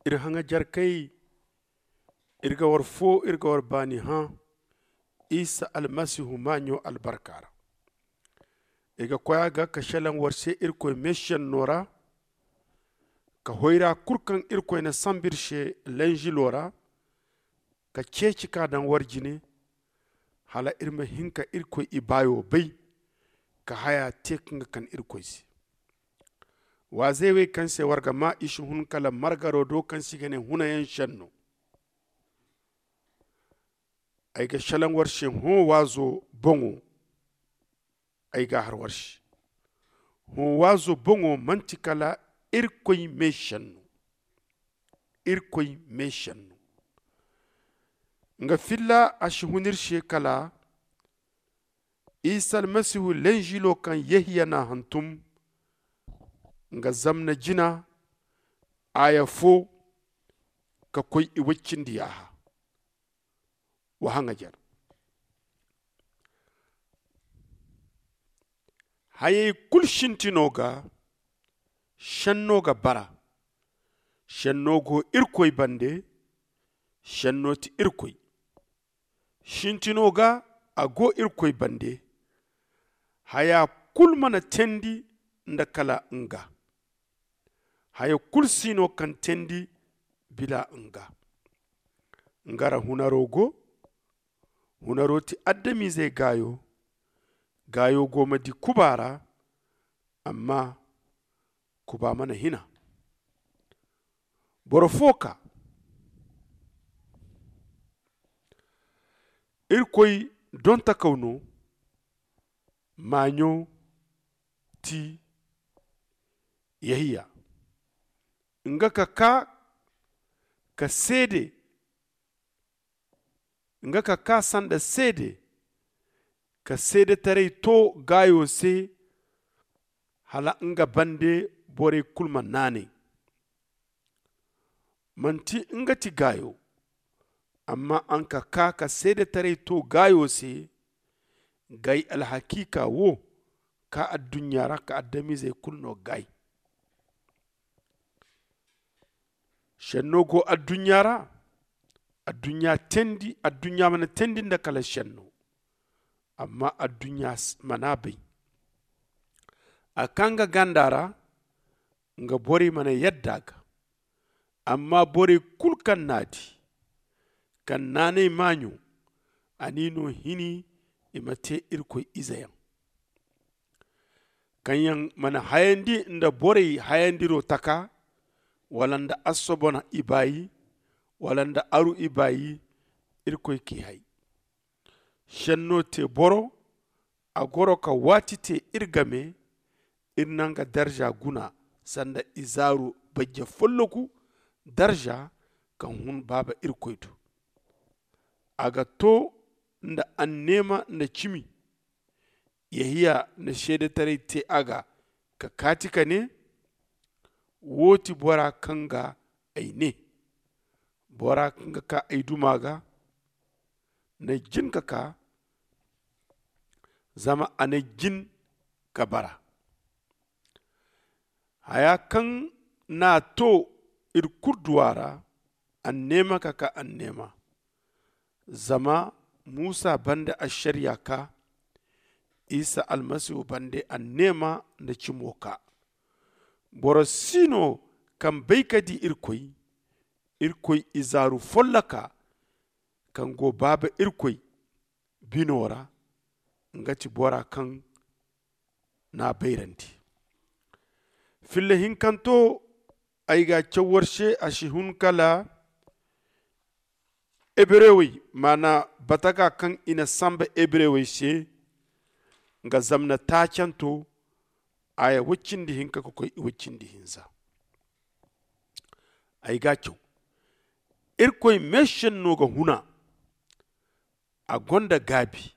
ir hanga jarkai irga war fo irga war bani ha isa almasihu manyo albarkara iga koya ga ka shalan warse irko meshen nora ka hoira kurkan irko na sambirshe lenji lora ka ceci ka dan warjine hala irma hinka irko ibayo bai ka haya tekin kan irko si wa zai wai kan sai warga ma ishi hun kala margaro do kan si gane hunayen shanno ai ga shalan warshe ho wazo bongo ai ga har warshe ho wazo bongo mantikala irkoi meshanno nga filla ashi hunir shekala isa almasihu lenjilo kan yahiya na hantum nga zamna jina aya fo ka koy iwacin diyaha wa hanga jar haye kul shintinoga shannoga bara shannogo irkoy bande shannoti irkoy shintinoga ago irkoy bande haya kul mana tendi nda kala nga haya kul sino kan tendi bila nga ngara hunaroti addami zai gayo goma di kubara amma kuba mana hina borofoka irkoy don takauno manyo ti yahiya nga ka sede nga ka sanda sede ka sede tare to gayo se hala nga bande bore kulma nane manti nga ti gayo amma an ka sede tare to gayo se gai alhakika wo ka addunyara ka addami zai kulno gai shenno go addunyara addunya mana tendi da kala shenno amma addunya mana bai akanga gandara nga bori mana yaddaga amma bori kulkan nadi kan nane manyo anino hini imate irko izayan kanyan mana hayandi nda bori hayandiro taka walanda asobona ibayi walanda aru ibayi irko ki hay shanno te boro agoro ka wati te irgame irnanga darja guna sanda izaru bajja folloku darja kan hun baba irkoyto aga to nda annema nda chimi yahiya na shede tare te aga ka katika ne woti bora kanga aine bora kanga ka aidumaga na jin ka zama ana jin ka bara haya kan na to irkurduwara annema ka annema zama Musa banda a shari'a ka Isa almasihu bande annema da cimoka borosino kan baikadi irkoi izaru follaka kan go baba irkoi binora ngati bora kan na bairanti fille hinkanto aiga cewarshe ashihun kala ebrewi mana bataka kan ina samba ebrewi she nga zamna tacanto aya wuccindi hinka ko wuccindi hinza aiga cew irkoy meshen noga huna a gonda gabi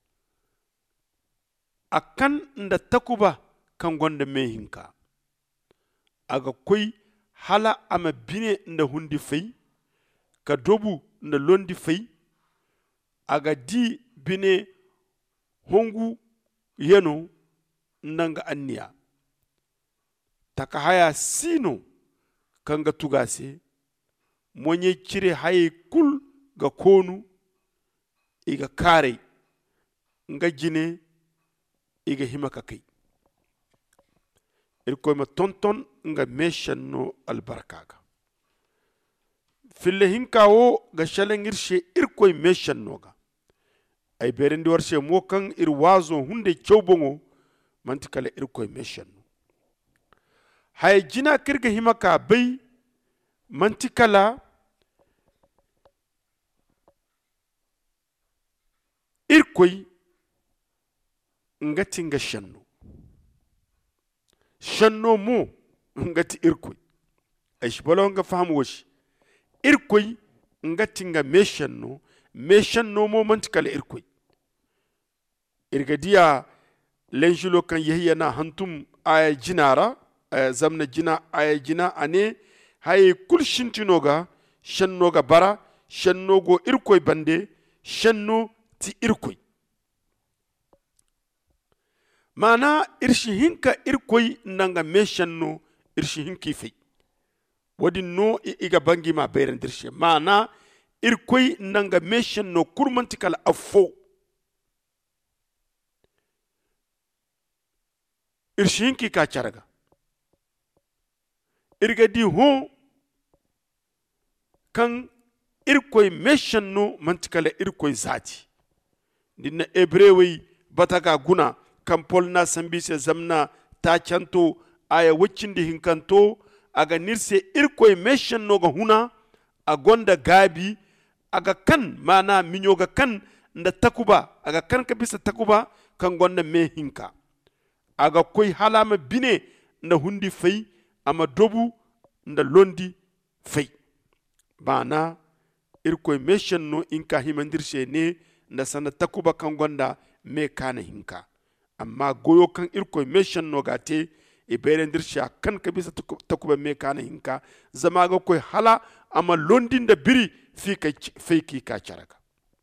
akan nda takuba kan gonda mehinka aga koy hala ama bine nda hundi fay ka dobu nda londi fay aga di bine hongu yeno nanga anniya taka haya sino kanga tugase monye cire haye kul ga konu iga kare nga jine iga himaka kai irkoy ma tonton nga meshan no albarkaga fille hinkawo ga shalengirshe irkoy meshan noga ay berendi warshe mo kan ir wazo hunde chowbongo manti kala irkoy meshan no hay jina kirga himaka bay manti kala irkoy ngati nga shanno mo ngati irkoy ay shibalo nga fahamu washi irkoy ngati nga meshanno mo manti kala irkoy irgadiya lenjulo kan yahiya na hantum aya jinara zamna jina aya jina ane haye kul shintinoga shannoga bara shannogo irkoy bande shanno ti irkoy mana irshi hinka irkoy nanga meshanno irshi hinki fey wadi no iga bangi ma berendirshe mana irkoy nanga meshanno kurmanti kala affo irshi hinki ka charaga irga di ho kan irkoy meshanno manti kala irkoy zati dinna ebrewi bataga guna kan polna sambise zamna ta canto aya waccindi hinkanto aga nirse irkoy meshanno ga huna a gonda gabi aga kan mana minyoga kan nda takuba aga kan ka bisa takuba kan gonda me hinka aga koy halama bine nda hundi fay ama dobu nda londi fay bana irkoy meshanno inka himandirshe ne nda sana takuba kan gonda me kana hinka amma goyo kan irkoy meshanno gate e berendirsha kan ka bisa takuba me kana hinka zama ga koy hala ama londi nda biri fi ki ka charaka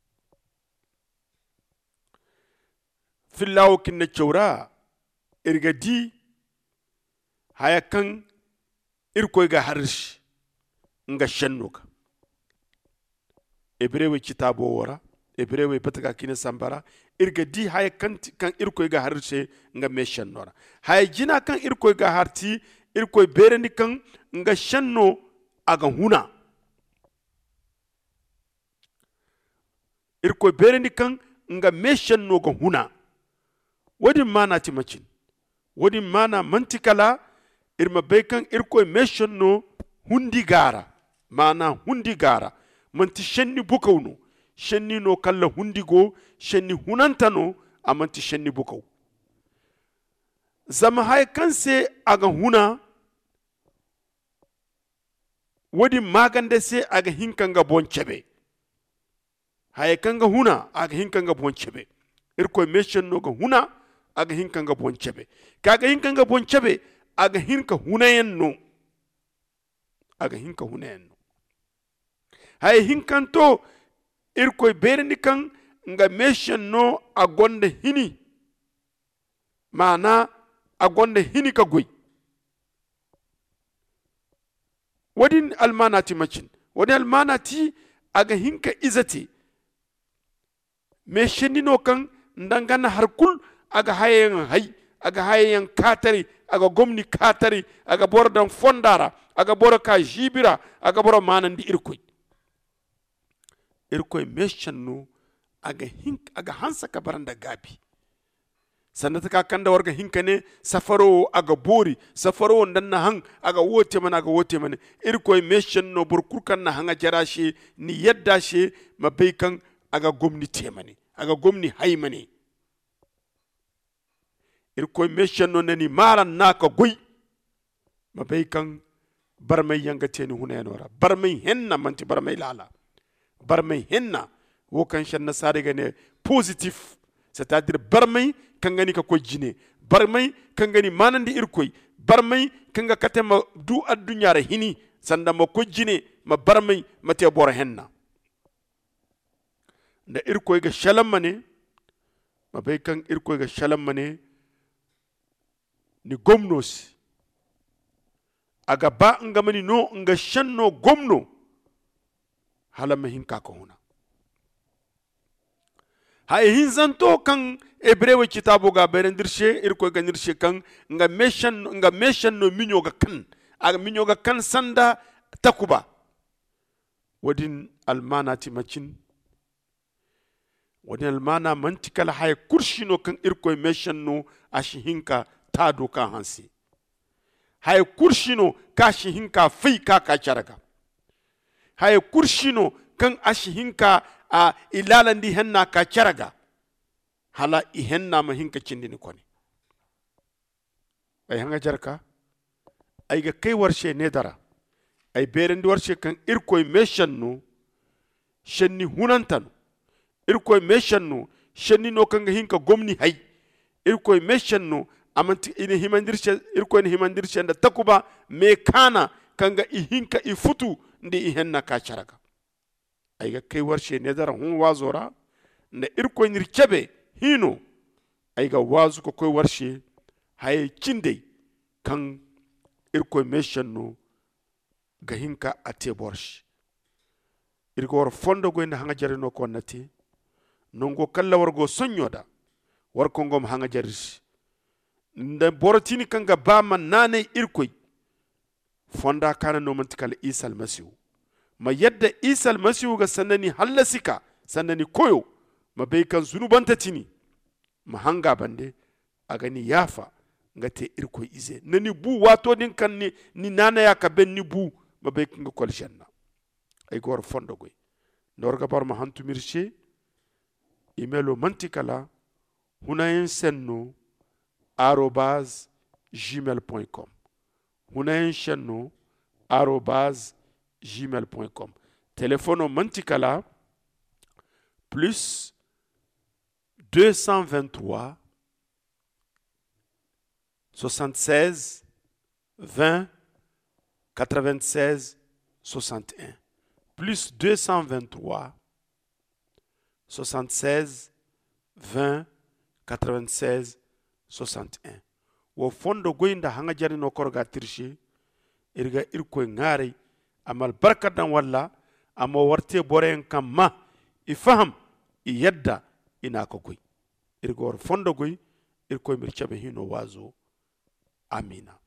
fillawo kinna chawra irgadi haya kan irkoy ga harish nga shannuka ebrewe kitabo wora ebrewe pataka kine sambara irgadi haya kan irkoy ga harshe nga meshan nora haya jina kan irkoy ga harti irkoy berendi kan nga shanno aga huna irkoy berendi kan nga meshan no ga huna wadi mana timacin wadi mana mantikala irma bekan irkoy meshan no hundi gara mana hundi gara manti shenni bukawno shenni no kala hundigo shenni hunantano amanti shenni bukaw zama hay kanse aga huna wadi magande se aga hinkanga bonchebe hay kanga huna aga hinkanga bonchebe irko meshen no ga huna aga hinkanga bonchebe kaga hinkanga bonchebe aga hinka hunayenno aga hinka hunayenno hay hinkanto irkoy berni kan nga meshen no agonde hini mana agonde hini ka goy wadin almanati macin wadin almanati aga hinka izati meshen no kan ndangana harkul aga hayen hay aga hayen katari aga gomni katari aga bordan fondara aga boraka jibira aga boro manandi irkoy meshanno aga hansa ka baranda gabi sanata ka kanda warga hinkane safaro aga bori safaro ndanna hang aga wote mana irkoy meshanno burkurkan na hanga jarashe ni yadda she mabaikan aga gomni temane aga gomni haymane irkoy meshanno nani maran naka goy mabaikan barmay yanga teni hunayanora barmay henna manti barmay lala barmay henna wo kan shanna sariga ne positif c'est-à-dire barmay kangani ka ko jine barmay kangani manandi irkoy barmay kanga katema du addunyara hini sanda ma ko jine ma barmay mate bor henna nda irkoy ga shalamane ma bay kan irkoy ga shalamane ni gomnos aga ba ngamani no nga shanno gomno hala mahinka ko huna hay hinzanto kan ebrewe kitabo ga berendirshe irko ganirshe kan nga meshan no minyo ga kan sanda takuba wadin almana timacin wadin almana mantikal hay kurshino kan irko meshan no ashihinka tado kan hansi hay kurshino kashihinka fai ka charaga hay kurshino kan ashihinka a ilalandi henna ka charaga hala ihenna ma hinka cindini koni ay hanga jarka ay ga kai warshe ne dara ay berendi warshe kan irkoy meshanno shenni hunantano irkoy meshanno shenni no kan hinka gomni hay irkoy meshanno amanti ina himandirshe irkoy ni himandirshe nda takuba me kana kanga ihinka ifutu ndi ihenna ka charaga ay ga kai warshe ne dara hun wazora na irkoy nir chebe hino ay ga wazu ko koy warshe hay cinde kan irkoy meshanno ga hinka ate borsh irko war fondo go ina hanga jarino ko nati nongo kala wargo sonyoda war ko ngom hanga jaris nda borotini kanga bama nane irkoy fonda kana no mantikal isal masihu ma yadda isal masihu ga sanani hallasika sanani koyo ma bai kan zunubanta tini ma hanga bande a gani yafa nga te irkoy ize nani bu wato din kan ni nana ya ka ben ni bu ma bai kan kol janna ay gor fondo goy ndorga bar ma hantu mirche imelo mantikala hunayen senno @gmail.com hunayen senno @gmail.com téléphone mantikala plus 223 76 20 96 61 plus 223 76 20 96 61 wo fondo goyinda hanga jari no korga tirshe irga irko ngare amal barkadan walla amo warte boren kamma ifaham yadda ina ko goy irgor fondo goy irko mir chabe hino wazo amina